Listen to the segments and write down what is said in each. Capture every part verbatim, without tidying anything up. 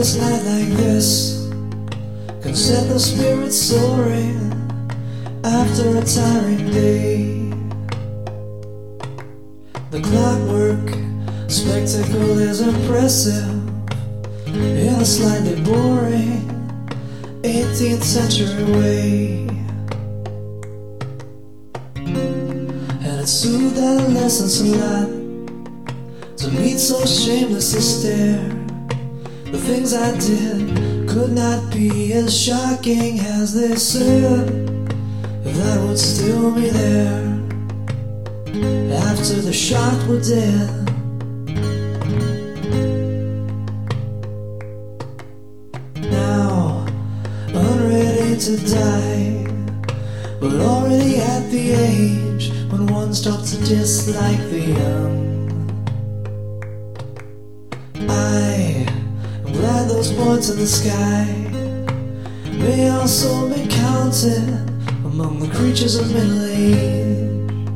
starless night like this can set the spirit soaring after a tiring day. The clockwork spectacle is impressive in a slightly boring eighteenth century way, and it soothed adolescence a lot to meet so shameless a stare. The things I did could not be as shocking as they said. That would still be there after the shot were dead. Now, unready to die, but already at the age when one starts to dislike the young. I am glad those points in the sky may also be counted among the creatures of middle age.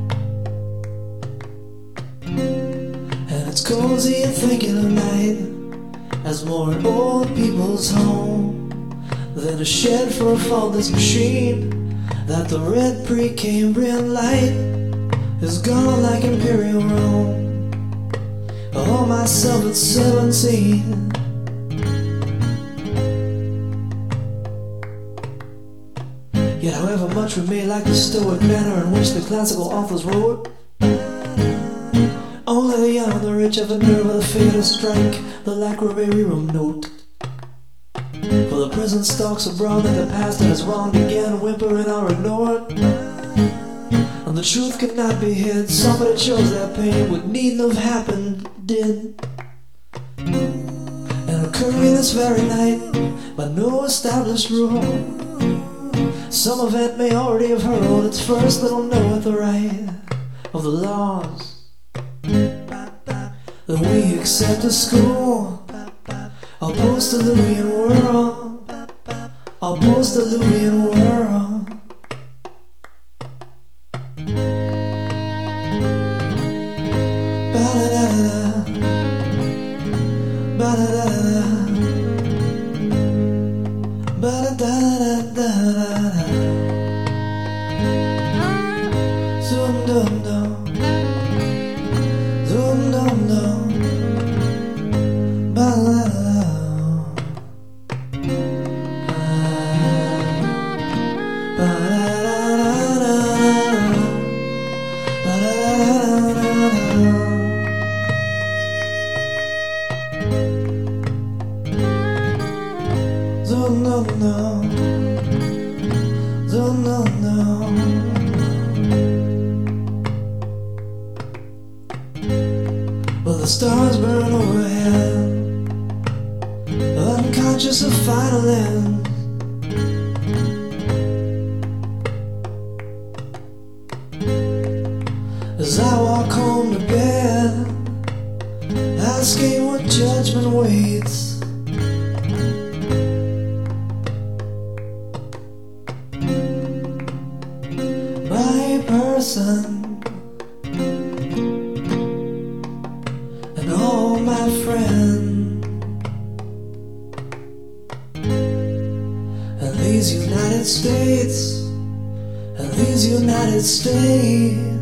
And it's cozy and thinking of night as more an old people's home than a shed for a faultless machine. That the red Precambrian light is gone like Imperial Rome. Oh, myself at seventeen. Yet however much we may like the stoic manner in which the classical authors wrote, only the young and the rich have the nerve of the fate to strike the Lacrimarum note. For the present stalks abroad like the past that has wronged again, whimper and are ignored, and the truth cannot be hid. Somebody chose that pain would needn't have happened, did, and occurring this very night by no established rule. Some event may already have hurled its first little note at the right of the laws that we accept as school. Our post-Diluvian world, our post-Diluvian world. Ba-da-da-da, ba-da-da-da, ba-da-da-da-da-da. Zoom-dum-dum, zoom-dum-dum, ba-da-da-da. No, no, no, no, no. Well, the stars burn overhead, unconscious of final end. As I walk home to bed, asking what judgment waits. My person and all my friends, and these United States, and these United States.